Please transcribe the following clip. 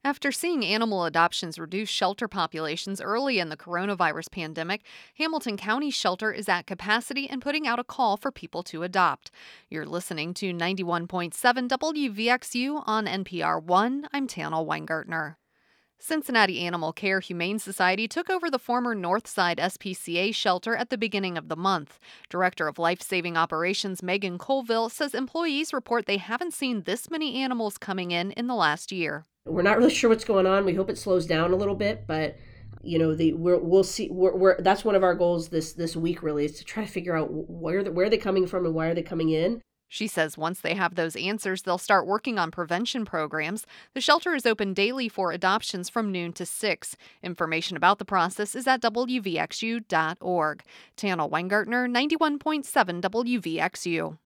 After seeing animal adoptions reduce shelter populations early in the coronavirus pandemic, Hamilton County Shelter is at capacity and putting out a call for people to adopt. You're listening to 91.7 WVXU on NPR One. I'm Tana Weingartner. Cincinnati Animal Care Humane Society took over the former Northside SPCA shelter at the beginning of the month. Director of Life Saving Operations Megan Colville says employees report they haven't seen this many animals coming in the last year. We're not really sure what's going on. We hope it slows down a little bit, but we'll see. That's one of our goals this week. Really, is to try to figure out where are they coming from and why are they coming in. She says once they have those answers, they'll start working on prevention programs. The shelter is open daily for adoptions from noon to 6. Information about the process is at WVXU.org. Tana Weingartner, 91.7 WVXU.